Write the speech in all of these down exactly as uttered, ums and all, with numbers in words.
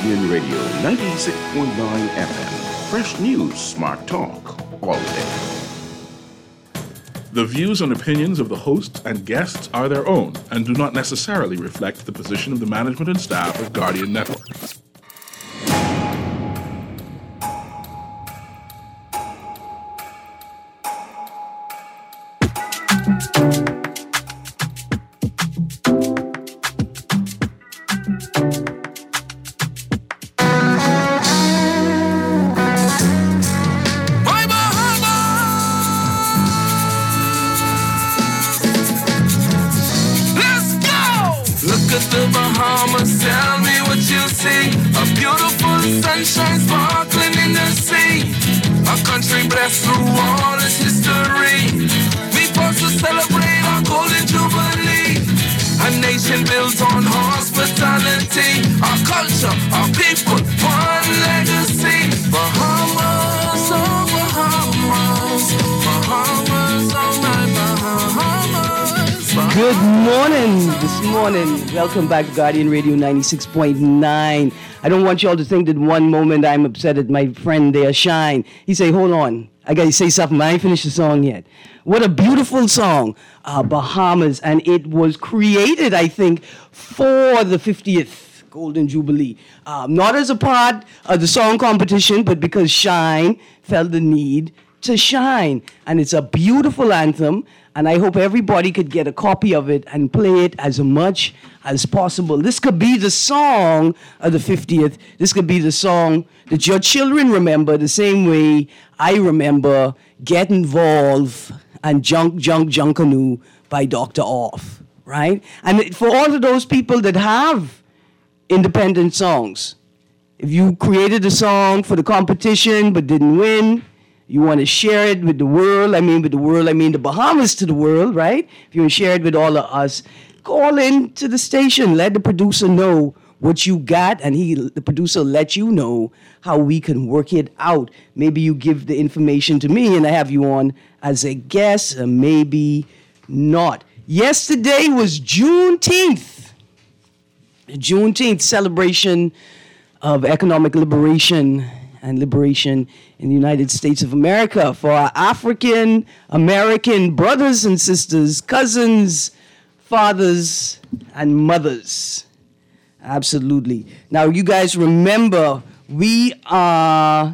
Guardian Radio ninety-six point nine F M. Fresh news, smart talk, all day. The views and opinions of the hosts and guests are their own and do not necessarily reflect the position of the management and staff of Guardian Network. Sunshine sparkling in the sea. A country blessed through all its history. We pause to celebrate our golden jubilee. A nation built on hospitality. Our culture, our people, one legacy. Bahamas, oh Bahamas, Bahamas, oh my Bahamas, Bahamas. Good morning. This morning, welcome back to Guardian Radio ninety-six point nine. I don't want y'all to think that one moment I'm upset at my friend there, Shine. He say, hold on, I got to say something. I ain't finished the song yet. What a beautiful song, uh, Bahamas. And it was created, I think, for the fiftieth Golden Jubilee. Um, not as a part of the song competition, but because Shine felt the need to shine. And it's a beautiful anthem. And I hope everybody could get a copy of it and play it as much as possible. This could be the song of the fiftieth. This could be the song that your children remember the same way I remember Get Involved and Junk, Junk, Junkanoo by Doctor Off, right? And for all of those people that have independent songs, if you created a song for the competition but didn't win, you want to share it with the world. I mean, with the world, I mean the Bahamas to the world, right? If you want to share it with all of us, call in to the station. Let the producer know what you got, and he, the producer, let you know how we can work it out. Maybe you give the information to me, and I have you on as a guest, or maybe not. Yesterday was Juneteenth. The Juneteenth celebration of economic liberation and liberation in the United States of America for our African American brothers and sisters, cousins, fathers, and mothers. Absolutely. Now, you guys remember, we are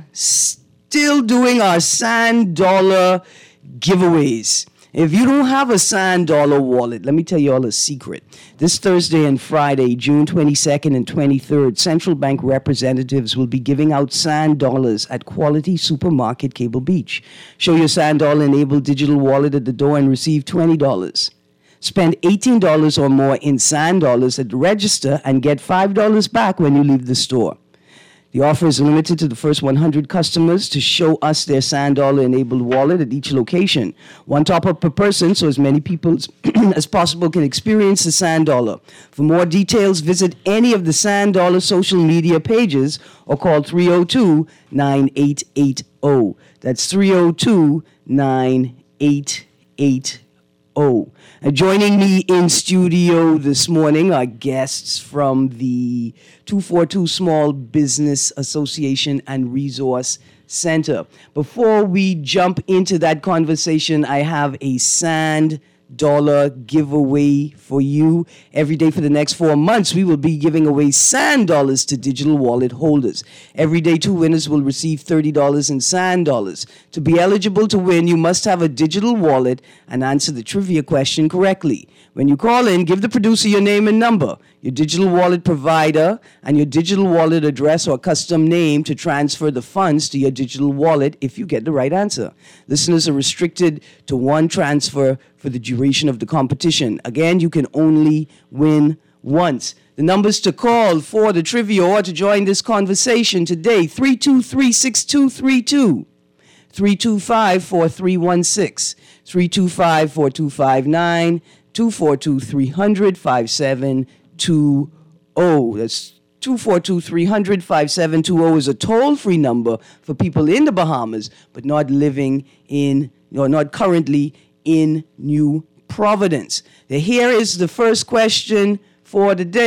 still doing our sand dollar giveaways. If you don't have a sand dollar wallet, let me tell you all a secret. This Thursday and Friday, June twenty-second and twenty-third, Central Bank representatives will be giving out sand dollars at Quality Supermarket, Cable Beach. Show your sand dollar-enabled digital wallet at the door and receive twenty dollars. Spend eighteen dollars or more in sand dollars at the register and get five dollars back when you leave the store. The offer is limited to the first one hundred customers to show us their sand dollar-enabled wallet at each location. One top-up per person, so as many people as possible can experience the sand dollar. For more details, visit any of the Sand Dollar social media pages or call three oh two, nine eight eight oh. That's three oh two, nine eight eight oh. Uh, joining me in studio this morning are guests from the two forty-two Small Business Association and Resource Center. Before we jump into that conversation, I have a sand dollar giveaway for you. Every day for the next four months, we will be giving away sand dollars to digital wallet holders. Every day, two winners will receive thirty dollars in sand dollars. To be eligible to win, you must have a digital wallet and answer the trivia question correctly. When you call in, give the producer your name and number, your digital wallet provider, and your digital wallet address or custom name to transfer the funds to your digital wallet if you get the right answer. Listeners are restricted to one transfer for the duration of the competition. Again, you can only win once. The numbers to call for the trivia or to join this conversation today, three two three, six two three two, three two five, four three one six, three two five, four two five nine, two four two, three hundred, five seven two oh. That's two four two, three hundred, five seven two oh is a toll-free number for people in the Bahamas, but not living in, or not currently in New Providence. Here is the first question for the day.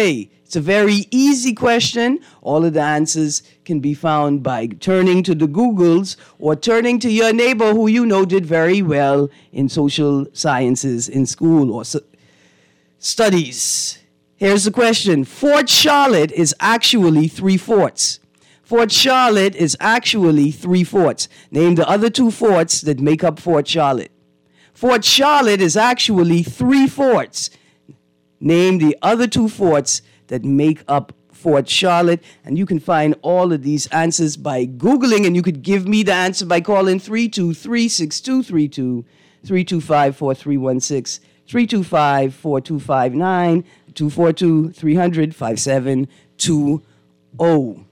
It's a very easy question. All of the answers can be found by turning to the Googles or turning to your neighbor who you know did very well in social sciences in school or su- studies. Here's the question. Fort Charlotte is actually three forts. Fort Charlotte is actually three forts. Name the other two forts that make up Fort Charlotte. Fort Charlotte is actually three forts. Name the other two forts that make up Fort Charlotte. And you can find all of these answers by Googling, and you could give me the answer by calling three two three, six two three two, three two five, four three one six, three two five, four two five nine, two four two, three hundred, five seven two zero.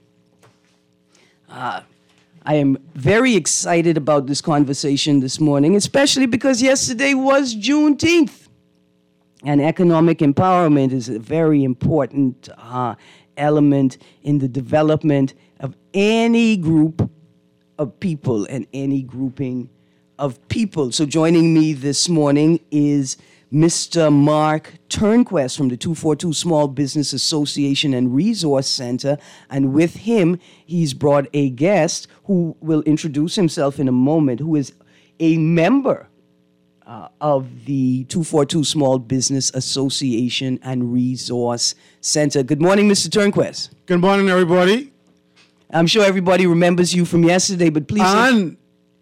Uh, I am very excited about this conversation this morning, especially because yesterday was Juneteenth. And economic empowerment is a very important uh, element in the development of any group of people and any grouping of people. So joining me this morning is Mister Mark Turnquest from the two forty-two Small Business Association and Resource Center. And with him, he's brought a guest who will introduce himself in a moment, who is a member uh, of the two forty-two Small Business Association and Resource Center. Good morning, Mister Turnquest. Good morning, everybody. I'm sure everybody remembers you from yesterday, but please... And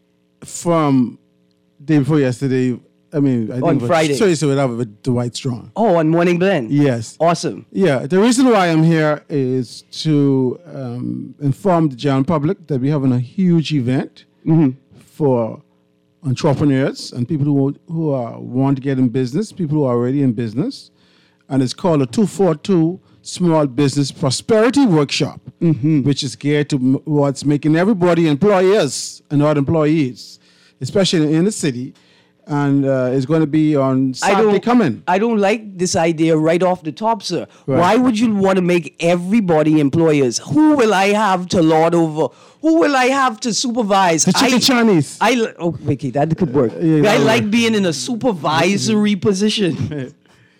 from day before yesterday, I mean, I think On it was Friday. Thursday with that with Dwight Strong. Oh, on Morning Blend. Yes. Awesome. Yeah. The reason why I'm here is to um, inform the general public that we're having a huge event Mm-hmm. for entrepreneurs and people who who are, want to get in business, people who are already in business, and it's called a two forty-two Small Business Prosperity Workshop, Mm-hmm. which is geared to what's making everybody employers and not employees, especially in the city. And uh, it's going to be on Saturday coming. I don't like this idea right off the top, sir. Right. Why would you want to make everybody employers? Who will I have to lord over? Who will I have to supervise? The chicken I, Chinese. I li- oh, Vicky, that could work. yeah, I that like work. being in a supervisory position.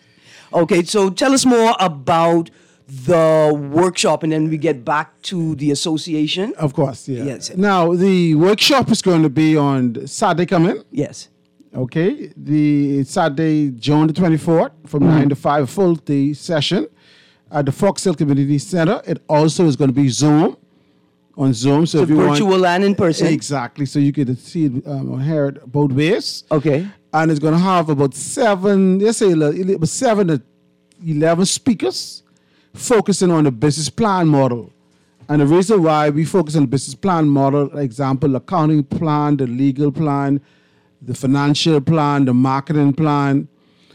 Okay, so tell us more about the workshop, and then we get back to the association. Of course, yeah. Yes. Now, the workshop is going to be on Saturday coming. Yes. Okay, the Saturday, June the twenty-fourth, from Mm-hmm. nine to five, full day session at the Fox Hill Community Center. It also is going to be Zoom, on Zoom. So, So if you virtual want, and in person. exactly, so you can see it um, or hear it both ways. Okay. And it's going to have about seven, let's say about seven to eleven speakers focusing on the business plan model. And the reason why we focus on the business plan model, for example, the accounting plan, the legal plan, the financial plan, the marketing plan,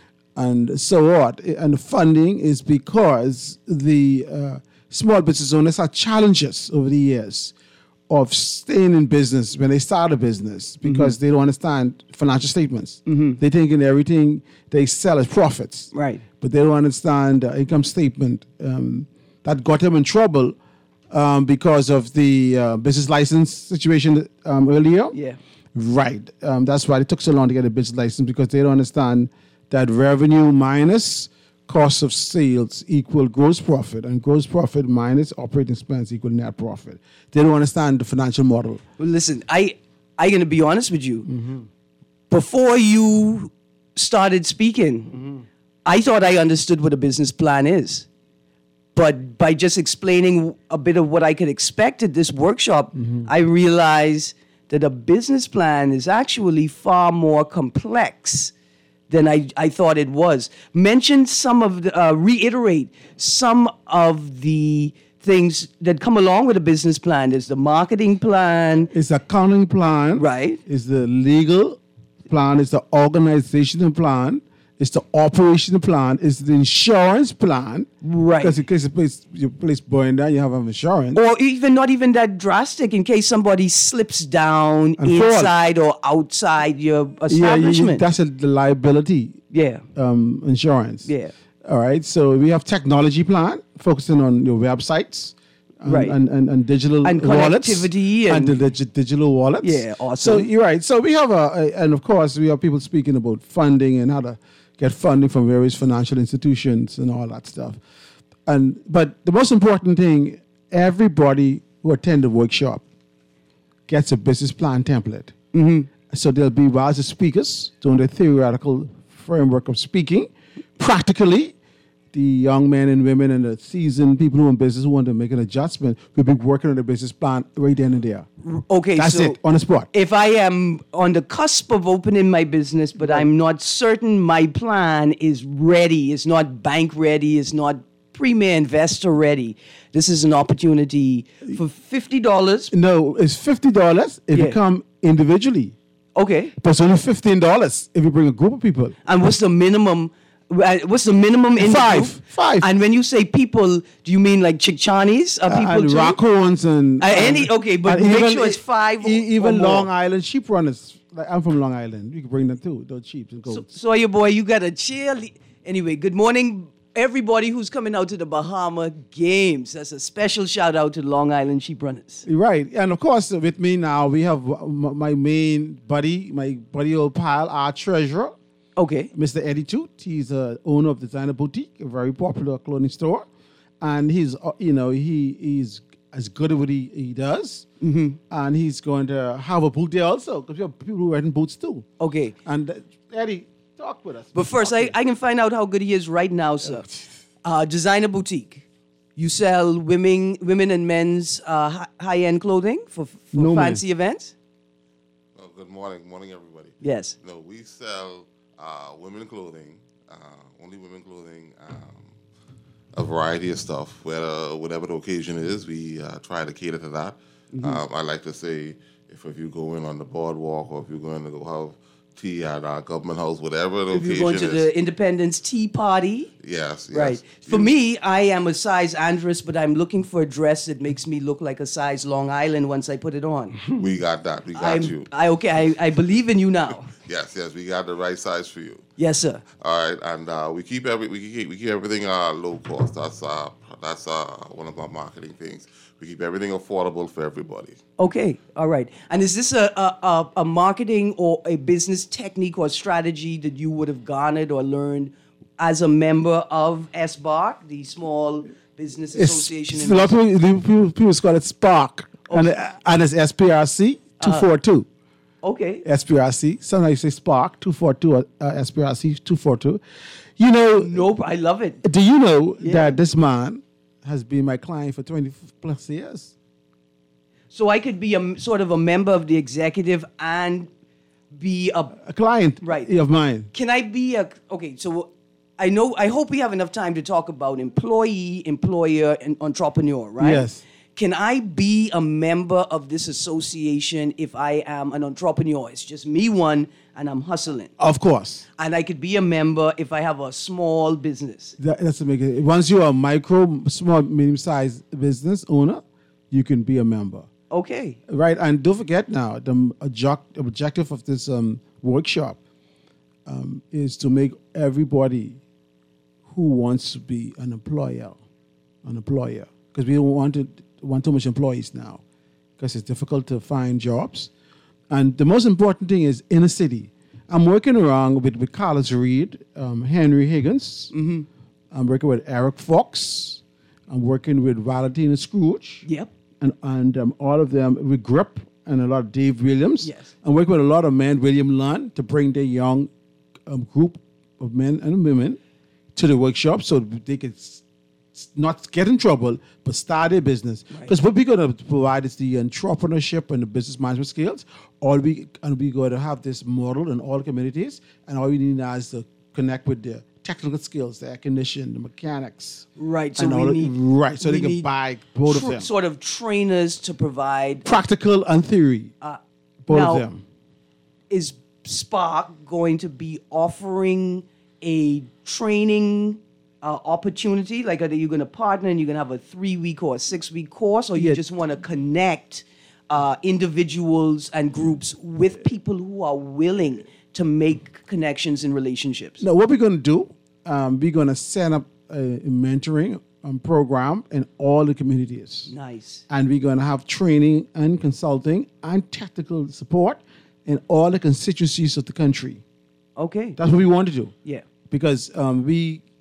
and so on. And the funding is because the uh, small business owners had challenges over the years of staying in business when they start a business because Mm-hmm. they don't understand financial statements. They think in everything they sell is profits. Right. But they don't understand the income statement. Um, that got them in trouble um, because of the uh, business license situation um, earlier. Yeah. Right. Um, that's why it took so long to get a business license, because they don't understand that revenue minus cost of sales equal gross profit, and gross profit minus operating expense equal net profit. They don't understand the financial model. Well, listen, I I gonna be honest with you. Before you started speaking, I thought I understood what a business plan is. But by just explaining a bit of what I could expect at this workshop, I realized that a business plan is actually far more complex than I, I thought it was. Mention some of the, uh, reiterate some of the things that come along with a business plan. There's the marketing plan. It's the accounting plan. Right. It's the legal plan. It's the organizational plan. It's the operational plan. It's the insurance plan. Right. Because in case the place, your place burning down, you have insurance. Or even not even that drastic, in case somebody slips down And fall. inside or outside your yeah, you, you, establishment. that's a, the liability Yeah. um, insurance. Yeah. All right. So we have technology plan focusing on your websites. And, Right. and, and, and digital And wallets. connectivity and- the digi- digital wallets. Yeah, So awesome. you're right. So we have a, a, and of course, we have people speaking about funding and how to get funding from various financial institutions and all that stuff. And but the most important thing, everybody who attend the workshop gets a business plan template. Mm-hmm. So there'll be lots of speakers doing the theoretical framework of speaking. Practically, the young men and women and the seasoned people who are in business who want to make an adjustment will be working on the business plan right then and there. Okay, That's so it, on the spot. if I am on the cusp of opening my business, but I'm not certain my plan is ready, it's not bank ready, it's not premier investor ready, this is an opportunity for fifty dollars. No, it's fifty dollars if Yeah. you come individually. Okay. But it's only fifteen dollars if you bring a group of people. And what's the minimum? uh, What's the minimum in Five. the group? Five. And when you say people, do you mean like Chickchanis? Are people and too? raccoons and Uh, any- okay, but and make sure it's five e- or even more. Long Island sheep runners. Like I'm from Long Island. You can bring them too. Those sheep and So, goats. so your boy, you got a cheerlead. Anyway, good morning, everybody who's coming out to the Bahama Games. That's a special shout out to the Long Island Sheep Runners. Right, and of course with me now we have m- my main buddy, my buddy old pal, our treasurer, Okay. Mister Eddie Toot. He's the owner of Designer Boutique, a very popular clothing store, and he's uh, you know he he's as good at what he, he does, mm-hmm. and he's going to have a boot there also because we have people who are wearing boots too. Okay. And uh, Eddie, talk with us. But first, Talk I, with us. I can find out how good he is right now, sir. Uh, Designer Boutique. You sell women, women and men's uh, hi- high-end clothing for, for No, man. fancy events? Oh, good morning, morning everybody. Yes. No, we sell uh, women clothing, uh, only women clothing, um, a variety of stuff. Whether whatever the occasion is, we uh, try to cater to that. Mm-hmm. Um, I like to say, if if you go in on the boardwalk or if you're going to go have tea at our government house, whatever the If you're occasion going to is, the Independence Tea Party. yes, yes, Right. For you- me, I am a size Andress, but I'm looking for a dress that makes me look like a size Long Island once I put it on. we got that. We got I'm, you. I okay. I, I believe in you now. Yes, yes, we got the right size for you. Yes, sir. All right, and uh, we keep every we keep we keep everything uh, low cost. That's uh that's uh one of our marketing things. We keep everything affordable for everybody. Okay. All right. And is this a, a, a, a marketing or a business technique or strategy that you would have garnered or learned as a member of S B A R C, the Small Business It's, Association? it's in a lot of people, people, people call it Spark, and, Okay. and it's S P R C two forty-two. Okay. S P R C. Sometimes you say Spark two forty-two, uh, S P R C two forty-two. You know, Nope. I love it. do you know Yeah. that this man has been my client for twenty plus years? So I could be a m- sort of a member of the executive and be a. A client Right. of mine. Can I be a? Okay. So I know. I hope we have enough time to talk about employee, employer, and entrepreneur. Right. Yes. Can I be a member of this association if I am an entrepreneur? It's just me one, and I'm hustling. Of course. And I could be a member if I have a small business. That, that's to make it. Once you're a micro, small, medium-sized business owner, you can be a member. Okay. Right, and don't forget now, the object, objective of this um, workshop um, is to make everybody who wants to be an employer, an employer, because we don't want to want too much employees now, because it's difficult to find jobs. And the most important thing is inner city. I'm working around with, with Carlos Reed, um, Henry Higgins. Mm-hmm. I'm working with Eric Fox. I'm working with Valentina Scrooge. Yep. And, and um, all of them with Grip and a lot of Dave Williams. Yes. I'm working with a lot of men, William Lund, to bring their young um, group of men and women to the workshop so they can s- not get in trouble, but start their business. Because what we're going to provide is the entrepreneurship and the business management skills. All we and we're going to have this model in all communities, and all we need now is to connect with the technical skills, the air conditioning, the mechanics. Right. So and we all the- need right. So we they can need buy both tr- of them. Sort of trainers to provide. Practical and theory. both now, of them. Is Spark going to be offering a training uh, opportunity? Like, are you going to partner and you're going to have a three-week or a six-week course, or you Yeah. just want to connect uh, individuals and groups with people who are willing to make connections in relationships? Now, what we're going to do, um, we're going to set up a, a mentoring um, program in all the communities. Nice. And we're going to have training and consulting and technical support in all the constituencies of the country. Okay. That's what we want to do. Yeah. Because um, we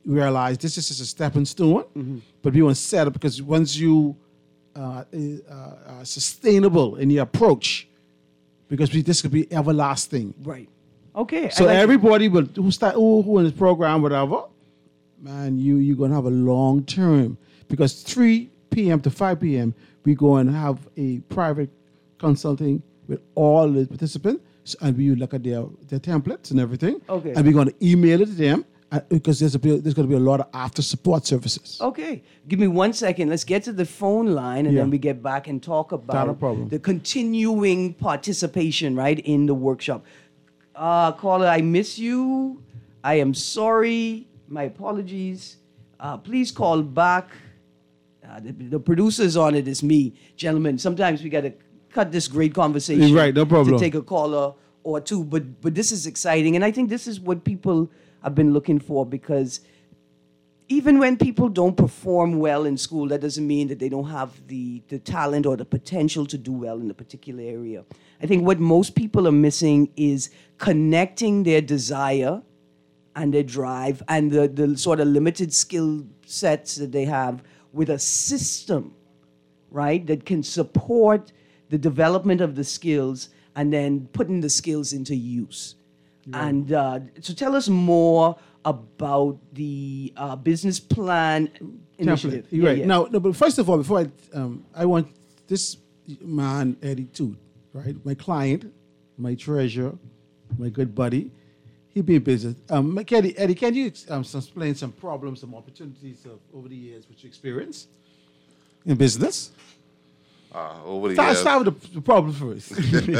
realize this is just a stepping stone, mm-hmm. but we want to set up because once you uh, uh, uh, sustainable in your approach, because we, this could be everlasting. Right. Okay. So like everybody will who start who, who in this program, whatever, man, you you're gonna have a long term because three p.m. to five p.m. we go and have a private consulting with all the participants, and we look at their their templates and everything. Okay. And we're gonna email it to them. Uh, because there's a there's going to be a lot of after support services. Okay, give me one second. Let's get to the phone line, and Yeah. then we get back and talk Not a about problem. the continuing participation, right, in the workshop. Uh, caller, I miss you. I am sorry. My apologies. Uh, please call back. Uh, the, the producers on it is me, gentlemen. Sometimes we got to cut this great conversation. Right, no problem. To take a caller or two, but but this is exciting, and I think this is what people I've been looking for, because even when people don't perform well in school, that doesn't mean that they don't have the, the talent or the potential to do well in a particular area. I think what most people are missing is connecting their desire and their drive and the, the sort of limited skill sets that they have with a system, right, that can support the development of the skills and then putting the skills into use. And uh, so tell us more about the uh, business plan initiative. Template. You're right. Now, no, but first of all, before I, um, I want this man, Eddie, too, right? My client, my treasurer, my good buddy, he be in business. Um, Eddie, Eddie, can you um, explain some problems, some opportunities of, over the years which you experienced in business? Uh, over the Start, years, start with the, the problem first.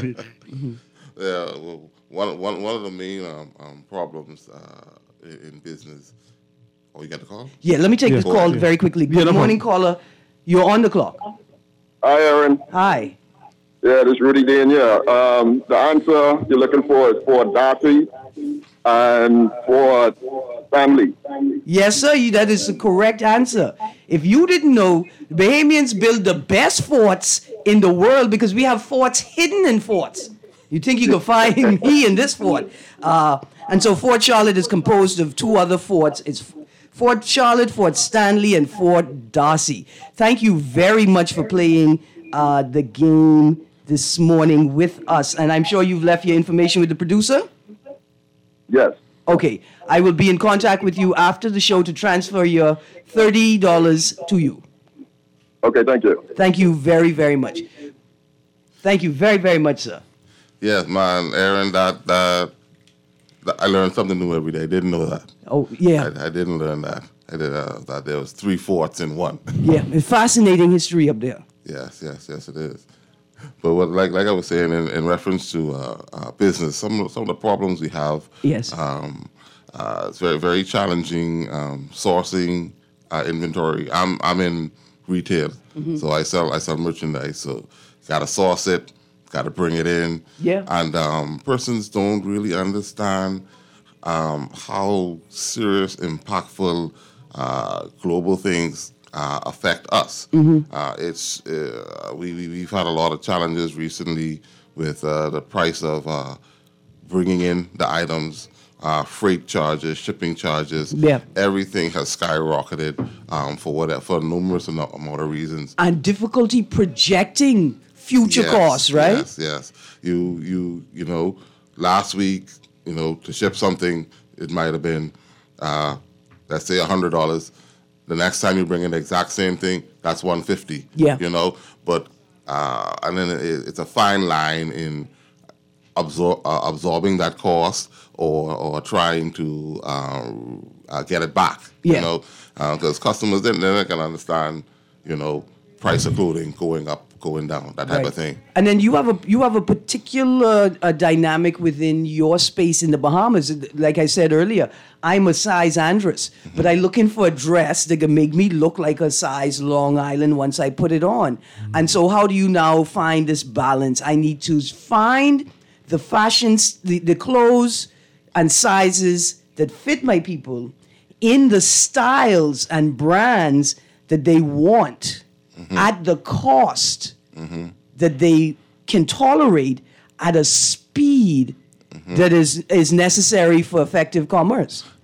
yeah, well, one, one, one of the main um, um, problems uh, in, in business. Oh, you got the call? Yeah, let me take Yeah. this call Yeah. very quickly. Good Yeah, no morning, caller. You're on the clock. Hi, Aaron. Hi. Yeah, this is Rudy Daniel. Um, the answer you're looking for is for Darcy and for family. Yes, sir. You, that is the correct answer. If you didn't know, the Bahamians build the best forts in the world because we have forts hidden in forts. You think you can find me in this fort? Uh, and so Fort Charlotte is composed of two other forts. It's Fort Charlotte, Fort Stanley, and Fort Darcy. Thank you very much for playing uh, the game this morning with us. And I'm sure you've left your information with the producer? Yes. Okay, I will be in contact with you after the show to transfer your thirty dollars to you. Okay, thank you. Thank you very, very much. Thank you very, very much, sir. Yes, man, Aaron, that, that, that I learned something new every day. I didn't know that. Oh, yeah, I, I didn't learn that. I did uh, that there was three forts in one. yeah. It's fascinating history up there. Yes, yes, yes, it is. But what, like like I was saying in, in reference to uh, uh, business, some of, some of the problems we have. Yes. Um, uh, it's very very challenging um, sourcing uh, inventory. I'm I'm in retail, Mm-hmm. so I sell I sell merchandise. So got to source it, got to bring it in. Yeah. And um, persons don't really understand um, how serious, impactful uh, global things uh, affect us. Uh, it's uh, we, we we've had a lot of challenges recently with uh, the price of uh, bringing in the items, uh, freight charges, shipping charges. Yeah. Everything has skyrocketed um, for whatever for numerous amount of reasons. And difficulty projecting future Yes, costs, right? Yes, yes. You you you know, last week, you know, to ship something, it might have been, uh, let's say, a hundred dollars. The next time you bring in the exact same thing, that's one fifty. Yeah. You know, but uh, and then it, it's a fine line in absor- uh, absorbing that cost or or trying to uh, uh, get it back. Yeah. You know, because customers then they're not gonna understand, you know, price of clothing going up, going down, that type Right. of thing. And then you have a you have a particular uh, dynamic within your space in the Bahamas. Like I said earlier, I'm a size Andress, Mm-hmm. but I'm looking for a dress that can make me look like a size Long Island once I put it on. Mm-hmm. And so, how do you now find this balance? I need to find the fashions, the, the clothes and sizes that fit my people in the styles and brands that they want. Mm-hmm. At the cost mm-hmm. that they can tolerate at a speed mm-hmm. that is, is necessary for effective commerce.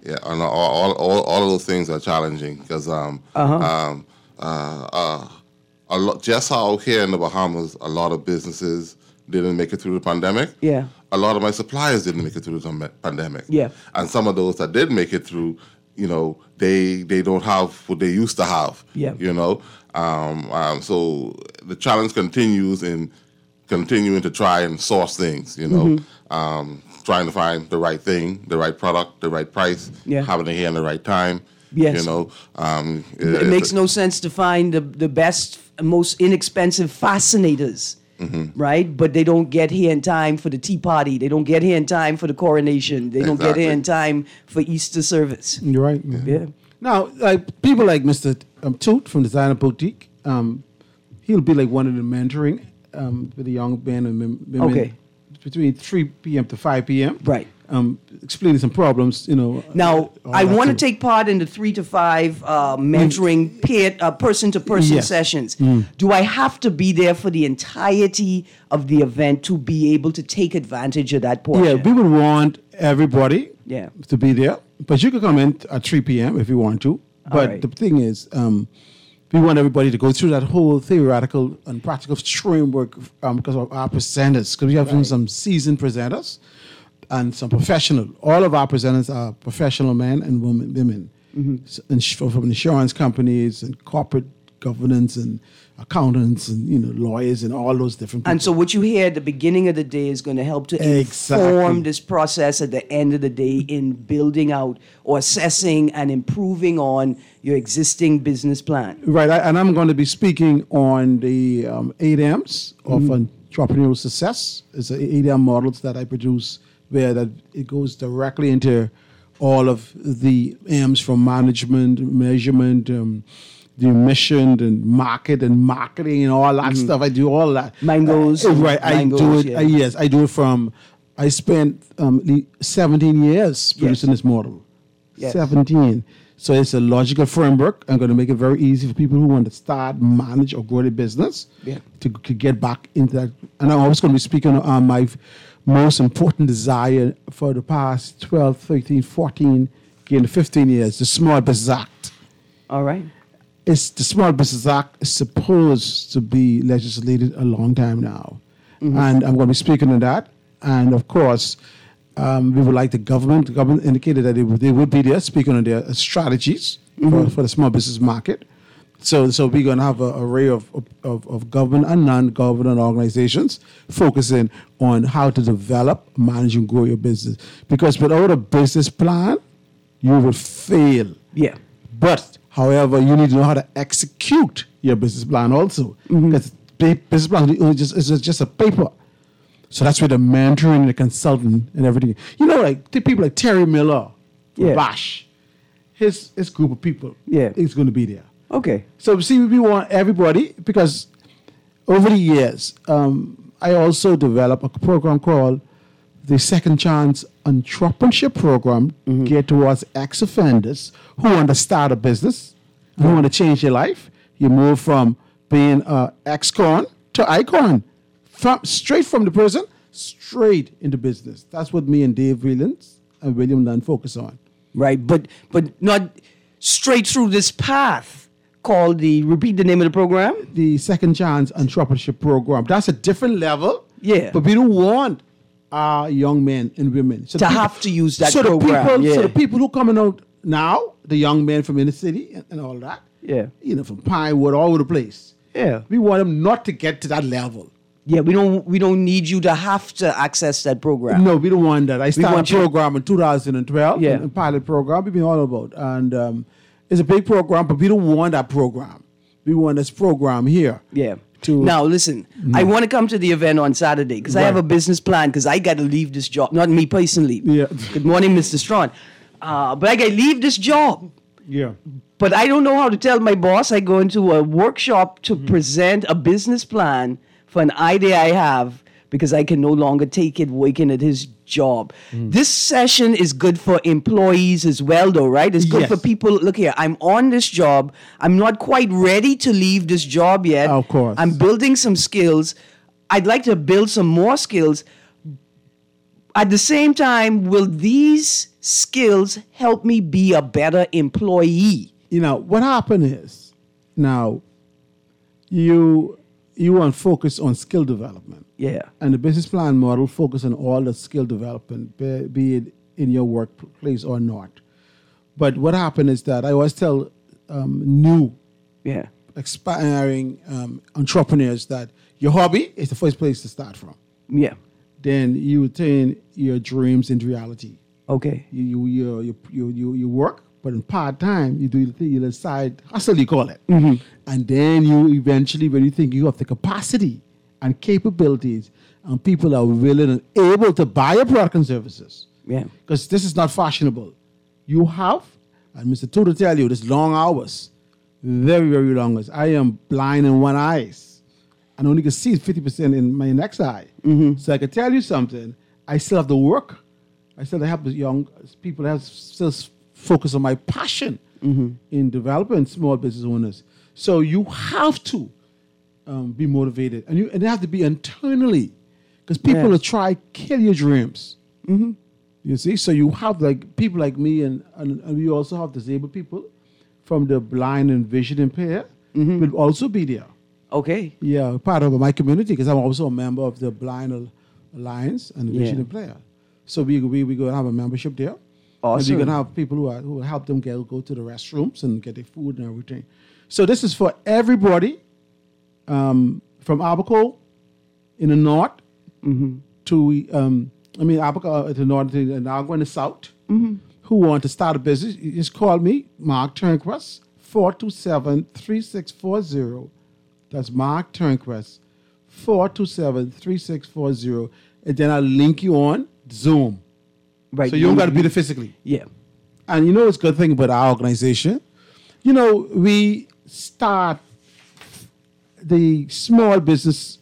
Yeah, and all, all, all, all of those things are challenging because um, Uh-huh. um, uh, uh, a lot, just how here in the Bahamas, a lot of businesses didn't make it through the pandemic. Yeah. A lot of my suppliers didn't make it through the tam- pandemic. Yeah. And some of those that did make it through, you know, they they don't have what they used to have. Yeah. You know, um, um, so the challenge continues in continuing to try and source things. You know, Mm-hmm. um, trying to find the right thing, the right product, the right price, Yeah. having it here in the right time. Yes. You know, um, It makes no sense to find the, the best, most inexpensive fascinators, Mm-hmm. right? But they don't get here in time for the tea party. They don't get here in time for the coronation. They don't get here in time for Easter service. You're right. Yeah. Now, like people like Mister Um, Toot from Designer Boutique, um, he'll be like one of the mentoring um, with the young men and mem- women Okay. between three p.m. to five p.m. Right. Um, explaining some problems, you know. Now, all I that want to too. take part in the three to five uh, mentoring peer, uh, person-to-person Yes. sessions. Do I have to be there for the entirety of the event to be able to take advantage of that portion? Yeah, we would want everybody Yeah. to be there, but you could come in at three p.m. if you want to. But right. the thing is, um, we want everybody to go through that whole theoretical and practical framework um, because of our presenters, because we have Right. some seasoned presenters and some professional. All of our presenters are professional men and women. women. Mm-hmm. So, ins- from insurance companies and corporate governance and accountants and you know lawyers and all those different people. And so what you hear at the beginning of the day is going to help to Exactly. inform this process at the end of the day in building out or assessing and improving on your existing business plan. Right, I, and I'm going to be speaking on the um, eight M's of entrepreneurial success. It's the eight M models that I produce where that it goes directly into all of the M's from management, measurement, um, the mission and market and marketing and all that stuff. I do all that. Mine goes- Uh, right, I mine do goes, it. yeah. uh, yes, I do it from. I spent um, the seventeen years producing this model. Yes. seventeen. So it's a logical framework. I'm going to make it very easy for people who want to start, manage, or grow their business Yeah. to, to get back into that. And I'm always going to be speaking on my f- most important desire for the past twelve, thirteen, fourteen, getting to fifteen years, the Small Business Act. All right. It's the Small Business Act is supposed to be legislated a long time now. And I'm going to be speaking on that. And of course, um, we would like the government, the government indicated that they would, they would be there speaking on their strategies for, for the small business market. So, so we're going to have an array of, of, of government and non-government organizations focusing on how to develop, manage, and grow your business. Because without a business plan, you will fail. Yeah. But, however, you need to know how to execute your business plan also. Because pa- business plan is just, is just a paper. So that's where the mentoring and the consulting and everything. You know, like the people like Terry Miller, Yeah. Bash, his his group of people Yeah. is going to be there. Okay. So see, we want everybody because over the years, um, I also developed a program called the Second Chance Entrepreneurship Program, geared towards ex-offenders who want to start a business, who want to change their life. You move from being an ex-con to icon, from straight from the prison, straight into business. That's what me and Dave Williams and William Dunn focus on. Right. But but not straight through this path called the, repeat the name of the program? The Second Chance Entrepreneurship Program. That's a different level. Yeah. But we don't want our young men and women so To the have to use that so program, The people, yeah. So the people who coming out now, the young men from inner city and, and all that, Yeah. you know, from Pinewood, all over the place. Yeah. We want them not to get to that level. Yeah, we don't we don't need you to have to access that program. No, we don't want that. I started want a you- program in two thousand twelve, Yeah. a, a pilot program we've been all about. And um, it's a big program, but we don't want that program. We want this program here. Yeah. To- Now, listen, I want to come to the event on Saturday because I have a Right. business plan because I got to leave this job. Not me personally. Yeah. Good morning, Mister Strawn. Uh, but I got to leave this job. Yeah. But I don't know how to tell my boss. I go into a workshop to Mm-hmm. present a business plan for an idea I have because I can no longer take it working at his job. Mm. This session is good for employees as well, though, right? It's good Yes. for people. Look here, I'm on this job. I'm not quite ready to leave this job yet. Of course. I'm building some skills. I'd like to build some more skills. At the same time, will these skills help me be a better employee? You know, what happened is, now, you you want to focus on skill development. Yeah. And the business plan model focus on all the skill development, be, be it in your workplace or not. But what happened is that I always tell um, new, Yeah. aspiring um, entrepreneurs that your hobby is the first place to start from. Yeah. Then you turn your dreams into reality. Okay. You you you you you, you, you work, but in part time you do the thing, you side hustle, you call it. Mm-hmm. And then you eventually, when you think you have the capacity and capabilities, and people are willing and able to buy your product and services, Yeah. because this is not fashionable. You have, and Mister Two to tell you, this long hours, very very long hours. I am blind in one eye, and only can see fifty percent in my next eye. Mm-hmm. So I can tell you something. I still have to work. I still have the young people have still focus on my passion Mm-hmm. in developing small business owners. So you have to um, be motivated, and you and it has to be internally, because people Yeah. will try kill your dreams. Mm-hmm. You see, so you have like people like me, and, and, and we also have disabled people from the blind and vision impaired Mm-hmm. will also be there. Okay. Yeah, part of my community, because I'm also a member of the Blind Al- Alliance and the Yeah. Vision Impaired. So we we we going to have a membership there. Awesome. And we're going to have people who are who will help them get go to the restrooms and get their food and everything. So this is for everybody um, from Abaco in the north Mm-hmm. to um, I mean Abaco to the north and now going to the south. Mm-hmm. Who want to start a business? You just call me, Mark Turnquist, four two seven, three six four zero. That's Mark Turnquist, four two seven, three six four zero. And then I'll link you on Zoom. Right. So you don't got to be there physically. Yeah. And you know what's good thing about our organization? You know, we start the small business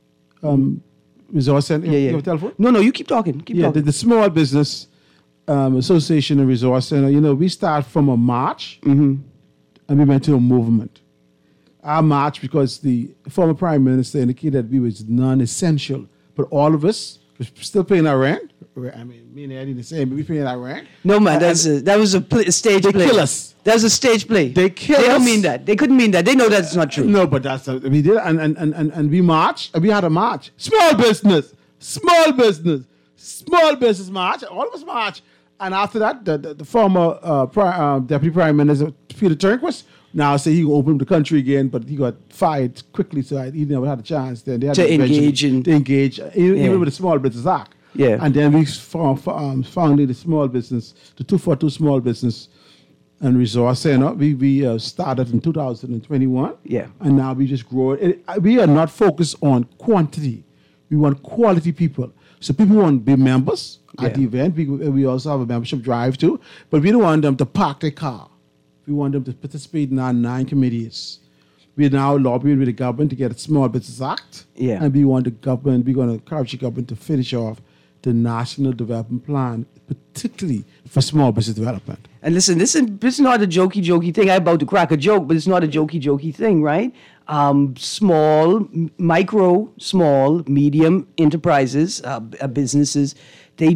um, resource center. Yeah, yeah. You have a telephone? No, no, you keep talking. Keep Yeah, the, talking. the Small Business um, Association and Resource Center. You know, we start from a march Mm-hmm. and we went to a movement. Our march, because the former Prime Minister indicated we was non-essential, but all of us were still paying our rent. I mean, me and Eddie the same, but we paying our rent. No, man, And- that's a, that was a pl- stage They play. kill us. That's a stage play. They kill They don't us. mean that. They couldn't mean that. They know that's not true. No, but that's what we did, and and, and, and and we marched. And we had a march. Small business, small business, small business march. All of us march. And after that, the, the, the former uh, pri- uh, Deputy Prime Minister Peter Turnquist now said he would open the country again, but he got fired quickly, so I, he never had a chance. Then they had To eventually- engage in- to engage, uh, even, Yeah. even with the Small Business Act. Yeah. And then we found, um, founded the small business, the two forty-two Small Business and Resource Center. We we uh, started in two thousand twenty-one. Yeah. And now we just grow it. it. uh, We are not focused on quantity. We want quality people. So people want to be members at Yeah. the event. We, we also have a membership drive too. But we don't want them to park their car. We want them to participate in our nine committees. We're now lobbying with the government to get a Small Business Act. Yeah. And we want the government, we're going to encourage the government to finish off the National Development Plan, particularly for small business development. And listen, this is, this is not a jokey, jokey thing. I'm about to crack a joke, but it's not a jokey, jokey thing, right? Um, small, m- micro, small, medium enterprises, uh, b- uh, businesses, they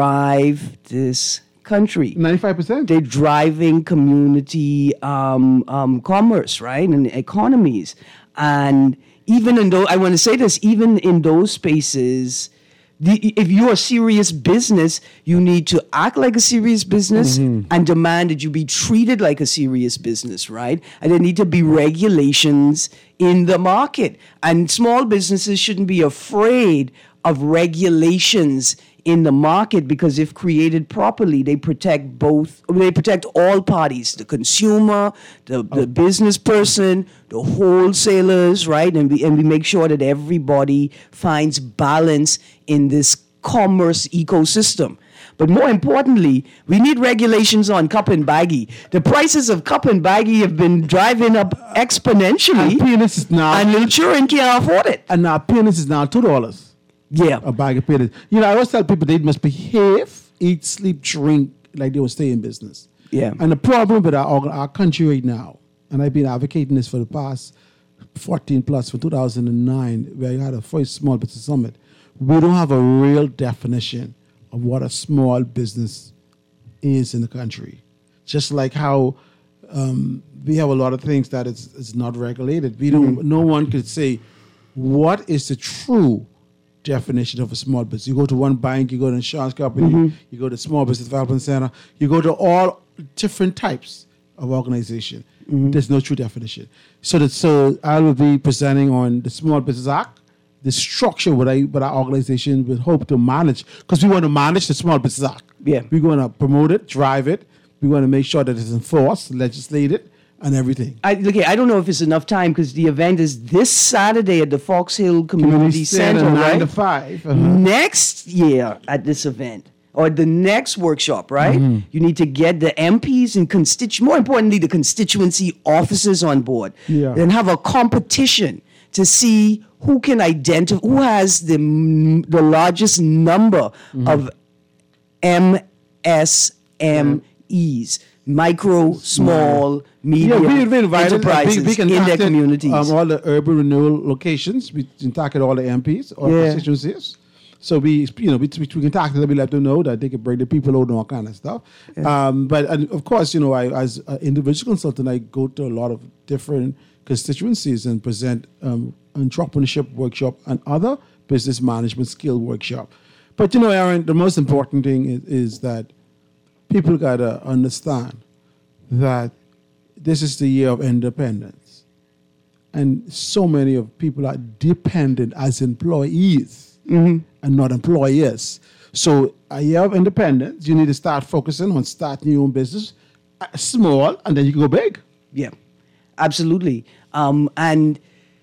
drive this country. ninety-five percent? They're driving community um, um, commerce, right, and economies. And even in those, I want to say this, even in those spaces, the, if you're a serious business, you need to act like a serious business and demand that you be treated like a serious business, right? And there need to be regulations in the market. And small businesses shouldn't be afraid of regulations in the market, because if created properly, they protect both, they protect all parties, the consumer, the, the business person, the wholesalers, right? And we, and we make sure that everybody finds balance in this commerce ecosystem. But more importantly, we need regulations on cup and baggie. The prices of cup and baggie have been driving up exponentially, And peanuts is now, and little children can't afford it. and now peanuts is now two dollars. Yeah. A bag of peanuts. You know, I always tell people they must behave, eat, sleep, drink like they will stay in business. Yeah. And the problem with our, our country right now, and I've been advocating this for the past fourteen plus, from two thousand nine, where you had a first small business summit, we don't have a real definition of what a small business is in the country. Just like how um, we have a lot of things that is, is not regulated. We don't. No one could say what is the true definition of a small business. You go to one bank, you go to an insurance company, mm-hmm. you go to Small Business Development Center, you go to all different types of organization. Mm-hmm. There's no true definition. So that so I will be presenting on the Small Business Act, the structure what I what our organization would hope to manage, because we want to manage the Small Business Act. Yeah. We're going to promote it, drive it. We want to make sure that it's enforced, legislated, and everything. I, okay, I don't know if it's enough time because the event is this Saturday at the Fox Hill Community, Community Center, Center, right? nine to five. Uh-huh. Next year at this event, or the next workshop, right? Mm-hmm. You need to get the M Ps and constitu- more importantly, the constituency officers on board. Yeah. Then have a competition to see who can identify, who has the the largest number mm-hmm. of M S M Es, micro, small, medium yeah, we, we invited, enterprises we, we in their communities. Um, all the urban renewal locations. We can target all the M Ps or Yeah. constituencies. So we, you know, we, we can talk to them. We let them know that they can bring the people out and all kind of stuff. Yeah. Um, but and of course, you know, I, as an individual consultant, I go to a lot of different constituencies and present um, entrepreneurship workshop and other business management skill workshop. But you know, Aaron, the most important thing is, is that people gotta understand that this is the year of independence, and so many of people are dependent as employees mm-hmm. and not employers. So a year of independence, you need to start focusing on starting your own business, uh, small, and then you can go big. Yeah, absolutely. Um, and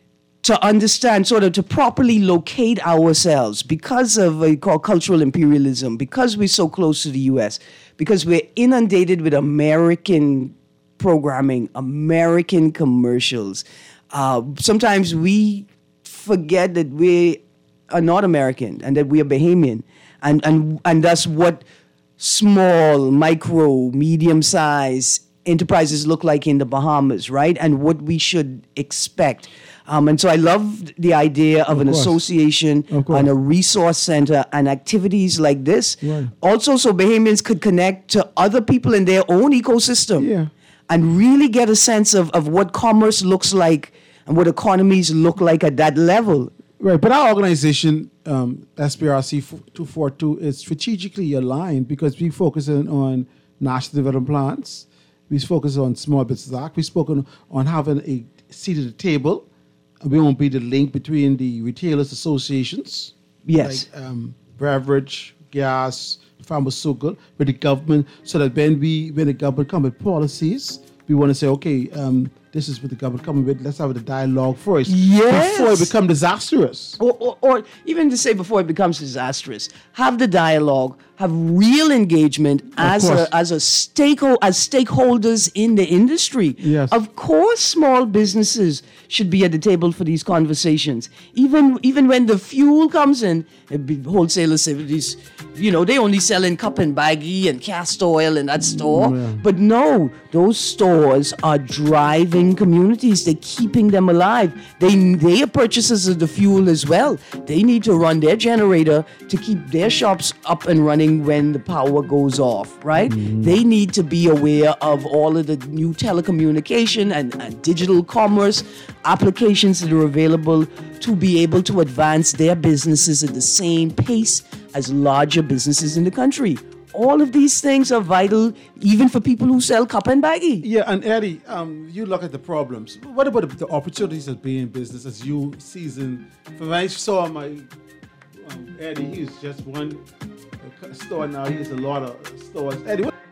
to understand, sort of to properly locate ourselves because of what we call cultural imperialism, because we're so close to the U S, because we're inundated with American programming, American commercials. Uh, sometimes we forget that we are not American and that we are Bahamian. And, and, and that's what small, micro, medium-sized enterprises look like in the Bahamas, right? And what we should expect. Um, and so I love the idea of, of an course. association and a resource center and activities like this. Right. Also, so Bahamians could connect to other people in their own ecosystem yeah. and really get a sense of, of what commerce looks like and what economies look like at that level. Right, but our organization, um, S P R C two forty-two, is strategically aligned because we focus on national development plans. We focus on Small Business Act. We spoken on having a seat at the table. We won't be the link between the retailers associations, yes, like um, beverage, gas, pharmaceutical, with the government, so that when we when the government come with policies, we want to say, okay, um, this is what the government coming with. Let's have the dialogue first, yes, before it becomes disastrous, or, or, or even to say before it becomes disastrous. Have the dialogue. Have real engagement as a, as a stakeholder, as stakeholders in the industry. Yes. Of course, small businesses should be at the table for these conversations. Even even when the fuel comes in, wholesalers say these, you know, they only sell in cup and baggy and cast oil in that store. Yeah. But no, those stores are driving communities. They're keeping them alive. They they are purchasers of the fuel as well. They need to run their generator to keep their shops up and running when the power goes off, right? Mm-hmm. They need to be aware of all of the new telecommunication and, and digital commerce applications that are available to be able to advance their businesses at the same pace as larger businesses in the country. All of these things are vital, even for people who sell cup and baggy. Yeah, and Eddie, um, you look at the problems. What about the opportunities of being in business as you season? From when I saw my um, Eddie, he's just one store now. He has a lot of stores. Eddie, what?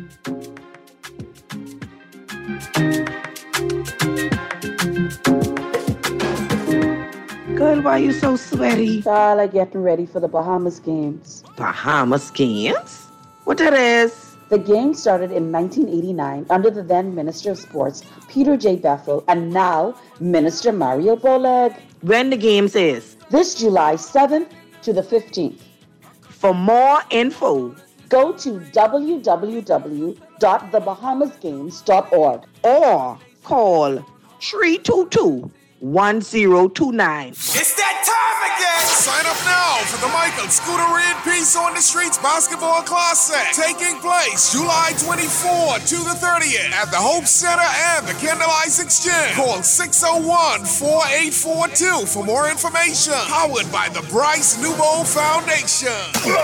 Girl, why you so sweaty? Starla getting ready for the Bahamas Games. Bahamas Games? What that is? The Games started in nineteen eighty-nine under the then Minister of Sports, Peter J. Bethel, and now Minister Mario Boleg. When the Games is? This July seventh to the fifteenth. For more info, go to w w w dot the bahamas games dot org or call three two two, one zero two nine. It's that time again! Sign up now for the Michael Scooter and Peace on the Streets Basketball Classic, taking place July twenty-fourth to the thirtieth at the Hope Center and the Candlelight Exchange. Call six oh one, four eight four two for more information. Powered by the Bryce Newbold Foundation.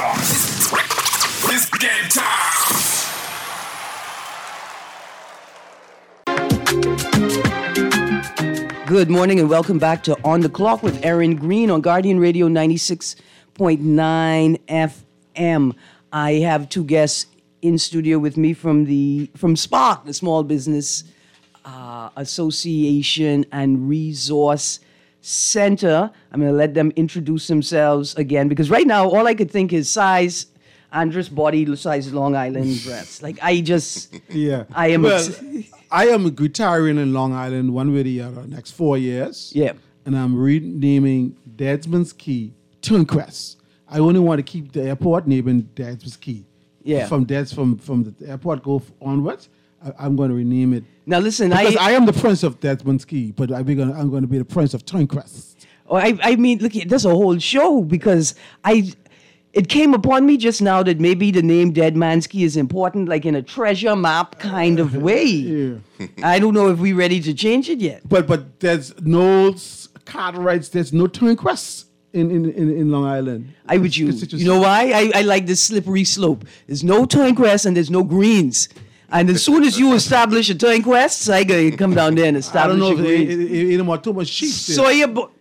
It's game time. Good morning and welcome back to On the Clock with Aaron Green on Guardian Radio ninety-six point nine F M. I have two guests in studio with me from the from Spark, the Small Business uh, Association and Resource Center. I'm going to let them introduce themselves again because right now all I could think is size, Andres body size, Long Island breasts. Like I just, Yeah. I am. Well, obs- I am retiring in Long Island one way or the other next four years. Yeah. And I'm renaming Desmond's Key Turnquest. I only want to keep the airport naming Desmond's Key. Yeah. From Des, from from the airport go onwards, I, I'm going to rename it. Now listen, Because I, I am the Prince of Desmond's Key, but I be gonna, I'm going to be the Prince of Turnquest. oh, I, I mean, look, there's a whole show because I. It came upon me just now that maybe the name Dead Man's Key is important, like in a treasure map kind of way. Yeah. I don't know if we're ready to change it yet. But but there's no Cartwrights, there's no Turnquests in, in, in, in Long Island. I would you. It's- it's- You know why? I, I like this slippery slope. There's no Turnquest and there's no greens. And as soon as you establish a Turnquest, I gotta come down there and I establish don't know a if greens. it, it, it, it, too much sheep. there. So you, bo-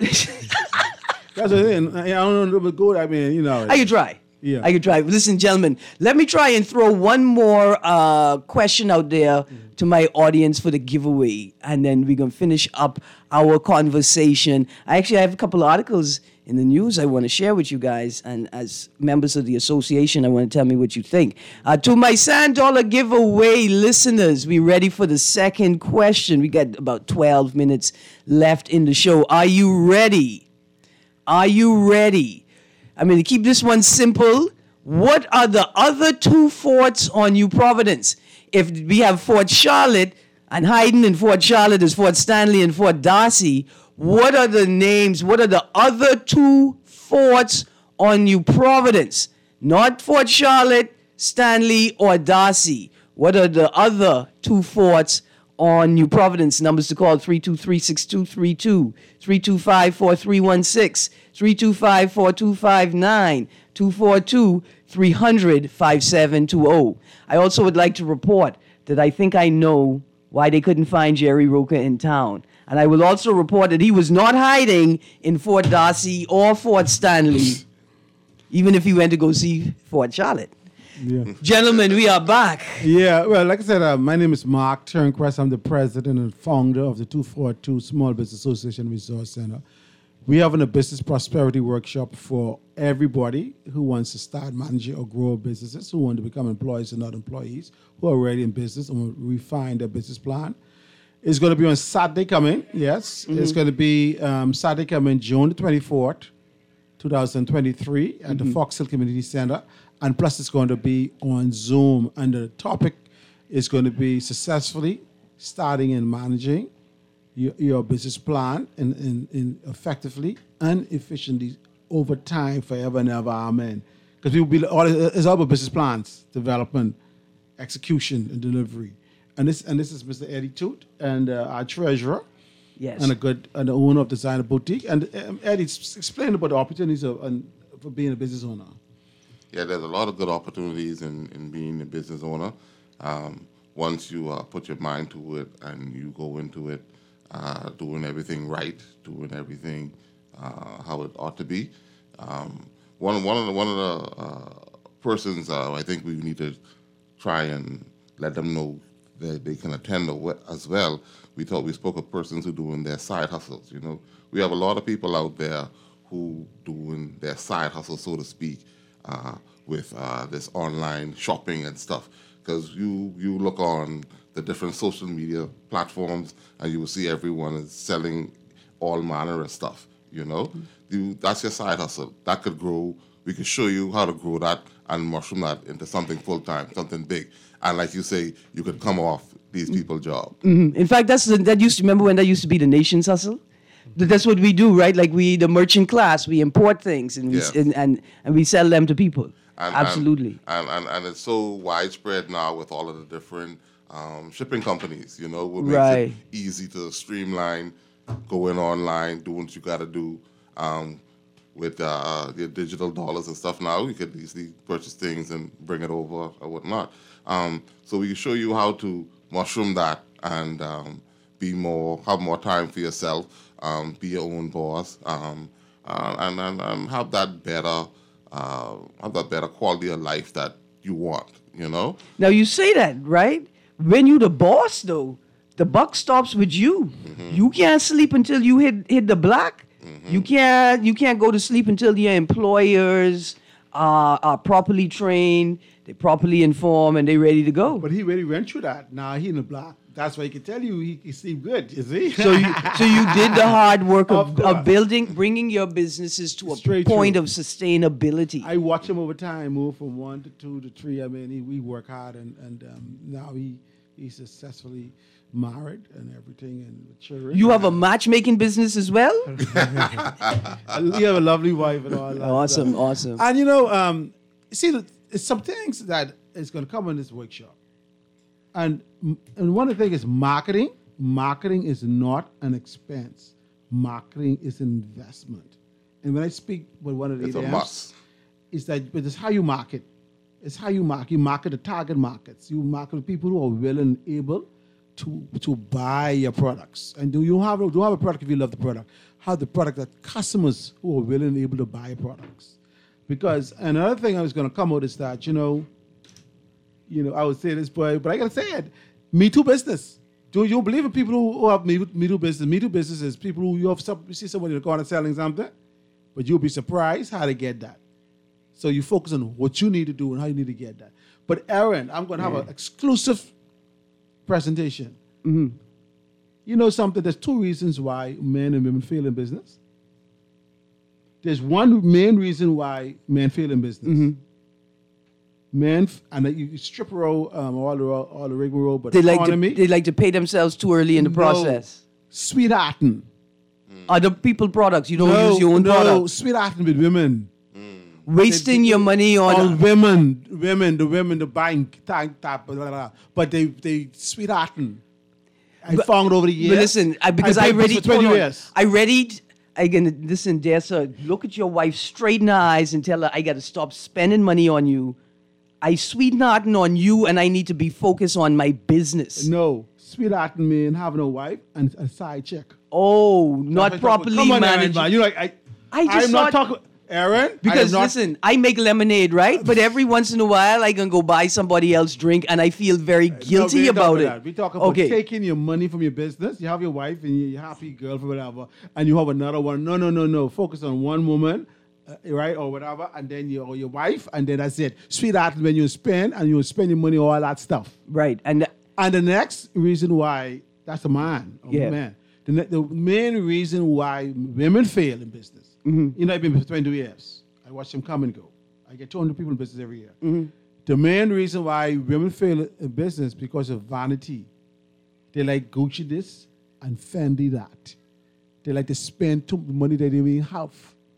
That's the thing. I don't know, but good. I mean, you know. I could try. Yeah. I could try. Listen, gentlemen, let me try and throw one more uh, question out there to my audience for the giveaway, and then we're going to finish up our conversation. I actually have a couple of articles in the news I want to share with you guys, and as members of the association, I want to tell me what you think. Uh, to my Sand Dollar giveaway listeners, we ready for the second question. We got about twelve minutes left in the show. Are you ready? Are you ready? I'm going to keep this one simple. What are the other two forts on New Providence? If we have Fort Charlotte, and hiding in Fort Charlotte is Fort Stanley and Fort Darcy, what are the names? What are the other two forts on New Providence? Not Fort Charlotte, Stanley, or Darcy. What are the other two forts on New Providence? Numbers to call three two three, six two three two, three two five, four three one six, three two five, four two five nine, two four two, three hundred, five seven two zero. I also would like to report that I think I know why they couldn't find Jerry Roca in town. And I will also report that he was not hiding in Fort Darcy or Fort Stanley, even if he went to go see Fort Charlotte. Yeah. Gentlemen, we are back. Yeah, well, like I said, uh, my name is Mark Turnquest. I'm the president and founder of the two forty-two Small Business Association Resource Center. We're having a business prosperity workshop for everybody who wants to start, manage, or grow businesses, who want to become employees and not employees, who are already in business and will refine their business plan. It's going to be on Saturday coming, yes. Mm-hmm. It's going to be um, Saturday coming, June the twenty-fourth, twenty twenty-three, at mm-hmm. the Fox Hill Community Center. And plus, it's going to be on Zoom. And the topic is going to be successfully starting and managing your, your business plan in, in, in effectively and efficiently over time, forever and ever. Amen. Because we will be all it's all about business plans, development, execution, and delivery. And this and this is Mister Eddie Toot and uh, our treasurer. Yes. And a good and the owner of Designer Boutique. And um, Eddie, explain about the opportunities of and for being a business owner. Yeah, there's a lot of good opportunities in, in being a business owner. Um, once you uh, put your mind to it and you go into it uh, doing everything right, doing everything uh, how it ought to be. Um, one, one of the, one of the uh, persons uh, I think we need to try and let them know that they can attend as well. We thought we spoke of persons who doing their side hustles. You know, we have a lot of people out there who doing their side hustle, so to speak. Uh, with uh, this online shopping and stuff, because you you look on the different social media platforms and you will see everyone is selling all manner of stuff. You know, mm-hmm. you, that's your side hustle. That could grow. We could show you how to grow that and mushroom that into something full time, something big. And like you say, you could come off these people's job. Mm-hmm. In fact, that's the, that used to remember when that used to be the nation's hustle. Th- That's what we do, right? Like we, the merchant class, we import things and we, s- Yeah. and, and, and we sell them to people. And, Absolutely. And, and, and, and it's so widespread now with all of the different um, shipping companies, you know, what makes Right. it easy to streamline, going online, do what you got to do. Um, with uh, your digital dollars and stuff now, you could easily purchase things and bring it over or whatnot. Um, so we can show you how to mushroom that and um, be more, have more time for yourself, um, be your own boss, um, uh, and, and and have that better, uh, have that better quality of life that you want. You know. Now you say that, right? When you the boss, though, the buck stops with you. Mm-hmm. You can't sleep until you hit hit the block. Mm-hmm. You can't you can't go to sleep until your employers are, are properly trained, they're properly informed, and they're ready to go. But he really went through that. Now he in the block. That's why he can tell you he, he sleep good. You see? So you, so you did the hard work Of of, course. of building, bringing your businesses to a Straight point through. of sustainability. I watch him over time move from one to two to three. I mean, he, we work hard, and and um, now he he's successfully married and everything, and with children. You have a matchmaking business as well? you have a lovely wife and all that. Awesome, stuff. awesome. And you know, um, see, it's some things that is going to come in this workshop, and and one of the things is marketing. Marketing is not an expense. Marketing is an investment. And when I speak with one of the It's a A D Ms, must. it's that, but it's how you market. It's how you market. You market the target markets. You market the people who are willing and able to to buy your products. And do you have a, do have a product if you love the product? Have the product that customers who are willing and able to buy your products. Because another thing I was going to come out is that you know, you know, I would say this, but but I gotta say it. Me Too business. Do you believe in people who, who have me, me Too business? Me Too business is people who you have some, you see somebody in the corner selling something, but you'll be surprised how they get that. So you focus on what you need to do and how you need to get that. But Aaron, I'm going to have an exclusive presentation. Mm-hmm. You know something? There's two reasons why men and women fail in business. There's one main reason why men fail in business. Mm-hmm. Men, f- and you strip roll um, all the all the rigmarole, but They like, to, economy, they like to pay themselves too early in the No. process. sweethearting. Other people products. You don't no, use your own no, products. sweethearting with women. Wasting your money on... on women, women, the women, the buying tank top, blah, blah, blah. But they they sweethearting. I But- found over the years. But listen, I, because I, did this ready for twenty hold on. years. I readied. Again, listen, dear sir, look at your wife straight in the eyes and tell her I got to stop spending money on you. I sweethearting on you, and I need to be focused on my business. No, sweethearting me and having a wife and a side chick. Oh, not Come properly on, Aaron, managed. man. You're like I. I just I'm not thought- talking, Aaron. Because I am not, listen, I make lemonade, right? But every once in a while, I can go buy somebody else drink, and I feel very No, guilty we ain't about talking it. That. We talking about okay. taking your money from your business. You have your wife and your happy girlfriend, whatever, and you have another one. No, no, no, no. Focus on one woman, uh, right, or whatever, and then your your wife, and then that's it. Sweetheart, when you spend and you spend your money, all that stuff. Right, and And the next reason why that's a man, or Yeah. man. The, ne- the main reason why women fail in business. Mm-hmm. You know, I've been for twenty years. I watch them come and go. I get two hundred people in business every year. Mm-hmm. The main reason why women fail in business because of vanity. They like Gucci this and Fendi that. They like to spend too much money that they don't have.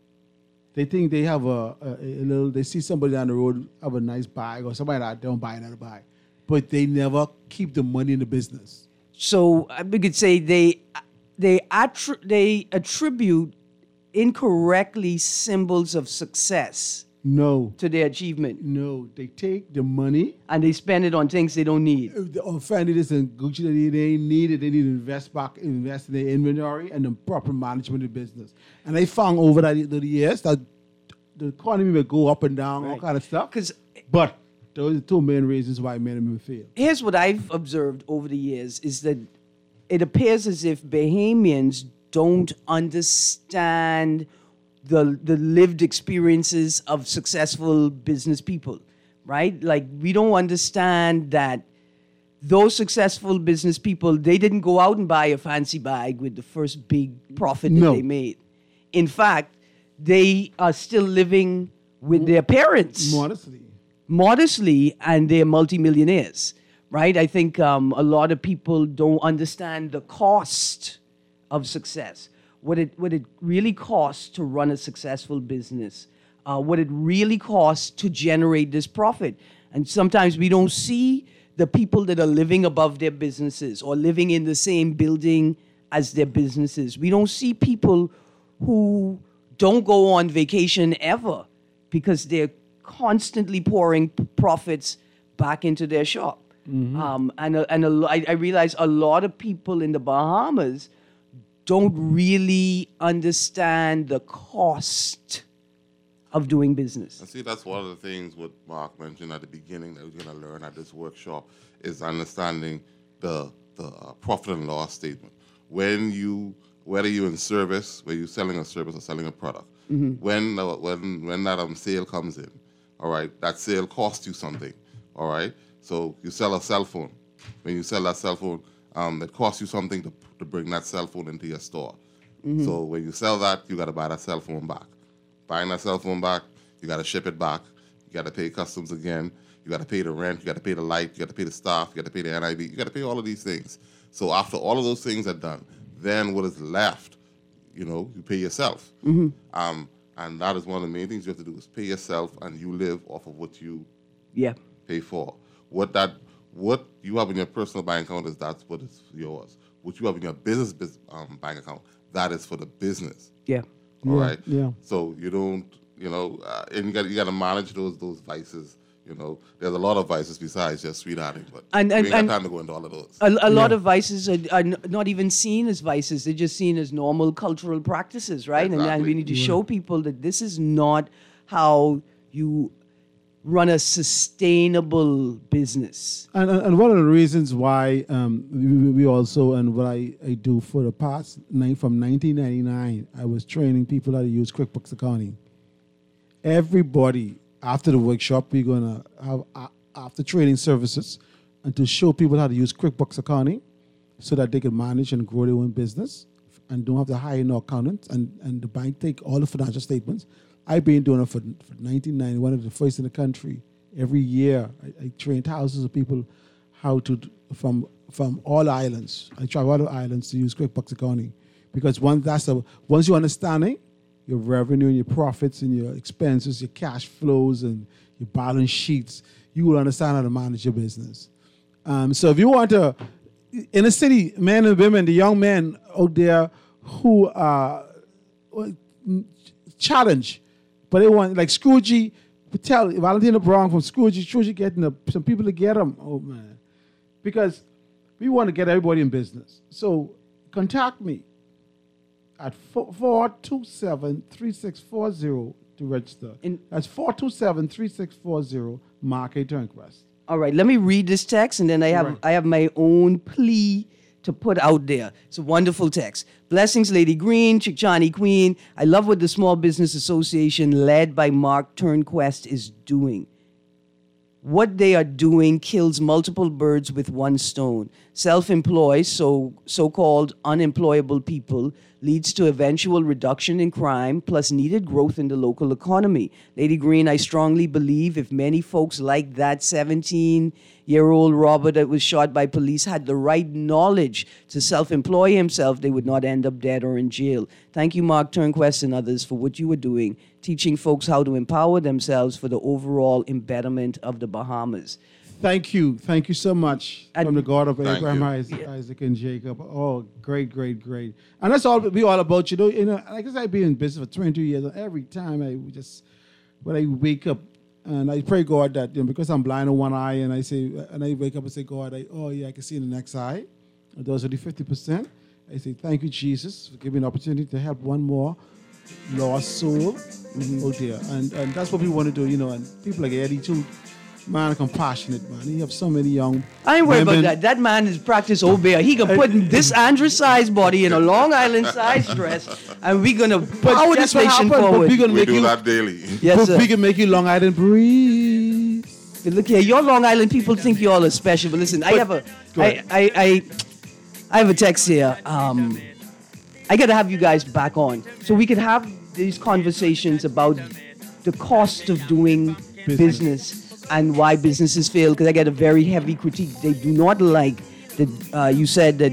They think they have a, a, a little, they see somebody down the road have a nice bag or somebody that don't buy another bag. But they never keep the money in the business. so uh, we could say they they attri- they attribute incorrectly symbols of success No. to their achievement, No. They take the money, and they spend it on things they don't need. on Fendi this and Gucci that they, they need it. They need to invest back, invest in their inventory and the proper management of the business. And they found over that the years that the economy will go up and down, all Right. kind of stuff. 'Cause- But those are the two main reasons why men and women fail. Here's what I've observed over the years is that it appears as if Bahamians don't understand the the lived experiences of successful business people, right? Like we don't understand that those successful business people, they didn't go out and buy a fancy bag with the first big profit that No. they made. In fact, they are still living with their parents Modestly. modestly, and they're multimillionaires, right? I think um, a lot of people don't understand the cost of success. what it what it really costs to run a successful business, uh, what it really costs to generate this profit. And sometimes we don't see the people that are living above their businesses or living in the same building as their businesses. We don't see people who don't go on vacation ever because they're constantly pouring p- profits back into their shop. Mm-hmm. Um, and a, and a, I, I realize a lot of people in the Bahamas don't really understand the cost of doing business. And see, that's one of the things what Mark mentioned at the beginning that we're going to learn at this workshop is understanding the the uh, profit and loss statement. When you, whether you're in service, whether you're selling a service or selling a product, mm-hmm. when uh, when when that um, sale comes in, all right, that sale costs you something, all right. So you sell a cell phone. When you sell that cell phone, um, it costs you something to to bring that cell phone into your store. Mm-hmm. So when you sell that, you got to buy that cell phone back. Buying that cell phone back, you got to ship it back. You got to pay customs again. You got to pay the rent. You got to pay the light. You got to pay the staff. You got to pay the N I B. You got to pay all of these things. So after all of those things are done, then what is left, you know, you pay yourself. Mm-hmm. Um, and that is one of the main things you have to do is pay yourself, and you live off of what you yeah. pay for. What that what you have in your personal bank account is that's what is yours. What you have in your business, business um, bank account, that is for the business. Yeah. All yeah, right. Yeah. So you don't, you know, uh, and you got you got to manage those those vices. You know, there's a lot of vices besides just sweethearting, but and, and, we ain't and got time to go into all of those. A, a yeah. lot of vices are, are n- not even seen as vices; they're just seen as normal cultural practices, right? Exactly. And, and we need to yeah. show people that this is not how you run a sustainable business. And, and and one of the reasons why um, we, we also, and what I, I do for the past, nine, from nineteen ninety-nine, I was training people how to use QuickBooks accounting. Everybody, after the workshop, we're going to have uh, after training services and to show people how to use QuickBooks accounting so that they can manage and grow their own business and don't have to hire no accountants, and, and the bank take all the financial statements. I've been doing it for, for nineteen ninety, one of the first in the country. Every year, I, I train thousands of people how to, from from all islands. I travel all islands to use QuickBooks accounting, because once that's a, once you understand it, your revenue and your profits and your expenses, your cash flows and your balance sheets, you will understand how to manage your business. Um, so if you want to, in the city, men and women, the young men out there who are challenged, but they want, like Scroogey, tell Valentino Brown from Scroogey, Scroogey getting a, some people to get them. Oh, man. Because we want to get everybody in business. So contact me at four two seven, three six four zero to register. In, That's four two seven, three six four zero, Mark A. Turnquest. All right, let me read this text, and then I have Right. I have my own plea to put out there. It's a wonderful text. Blessings, Lady Green, Chickchani Queen. I love what the Small Business Association, led by Mark Turnquest, is doing. What they are doing kills multiple birds with one stone. Self-employed, so so-called unemployable people, leads to eventual reduction in crime plus needed growth in the local economy. Lady Green, I strongly believe if many folks like that seventeen-year-old robber that was shot by police had the right knowledge to self-employ himself, they would not end up dead or in jail. Thank you, Mark Turnquest and others, for what you are doing, teaching folks how to empower themselves for the overall betterment of the Bahamas. Thank you. Thank you so much And- from the God of Thank Abraham, you. Isaac, Isaac, and Jacob. Oh, great, great, great. And that's all we all about. You know, you know, like I said, I've been in business for twenty-two years. And every time I just, when I wake up, and I pray God that, you know, because I'm blind in one eye, and I say, and I wake up and say, God, I, oh yeah, I can see in the next eye. And those are the fifty percent. I say, thank you, Jesus, for giving me an opportunity to help one more lost soul. Mm-hmm. Oh dear. And and that's what we want to do, you know. And people like Eddie too. Man, compassionate, man. You have so many young I ain't worried women. about that. That man is practice Obeah. He can put this Andrew-sized body in a Long Island-sized dress, and we're going to power this guess what nation happened? But forward. we gonna We make do you, that daily. Yes, but sir. we can make you Long Island breathe. Look here, your Long Island people think you all are special, but listen, I have a, Go I, ahead. I, I, I have a text here. Um, I got to have you guys back on so we could have these conversations about the cost of doing business, Business. and why businesses fail. Because I get a very heavy critique. They do not like that. Uh, you said that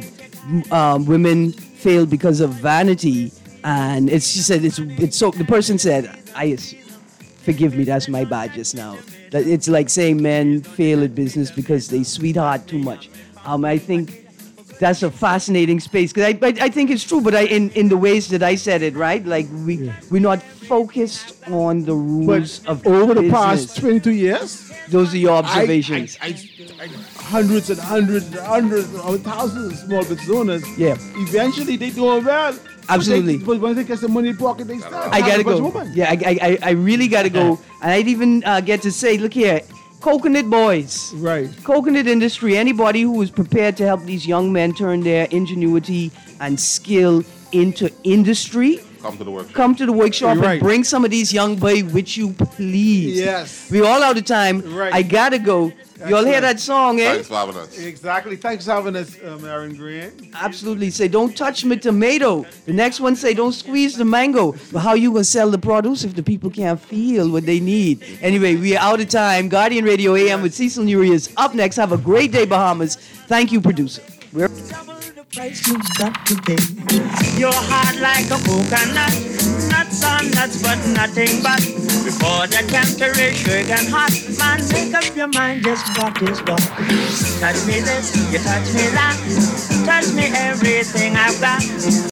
um, women fail because of vanity, and it's she said it's it's so the person said I forgive me, that's my bad just now. That it's like saying men fail at business because they sweetheart too much. Um, I think that's a fascinating space because I, I I think it's true, but I in, in the ways that I said it, right? Like we Yeah. we're not focused on the rules But of over the business. past twenty-two years, Those are your I- observations. I, I, I, hundreds and hundreds and hundreds of thousands of small business owners. Yeah. Eventually, they doing well. Absolutely. But, they, but once they get some money in pocket, they start. I gotta having a bunch go. of women. Yeah, I, I, I really gotta go. And I'd even uh, get to say, look here, Coconut Boys. Right. Coconut industry, anybody who is prepared to help these young men turn their ingenuity and skill into industry, Come to the workshop. come to the workshop Right. and bring some of these young boys with you, please. Yes. We're all out of time. Right. I gotta go. You all hear Excellent. that song, eh? Thanks for having us. Exactly. Thanks for having us, um, Aaron Green. Absolutely. Say, don't touch my tomato. The next one say, don't squeeze the mango. But how you gonna sell the produce if the people can't feel what they need? Anyway, we are out of time. Guardian Radio A M with Cecil Nuri is up next. Have a great day, Bahamas. Thank you, producer. We're Price you got to pay. You're hard like a coconut, nuts on nuts, but nothing but. Before the temperature sugar hot, man, make up your mind just what is what. Touch me this, you touch me that, touch me everything I've got.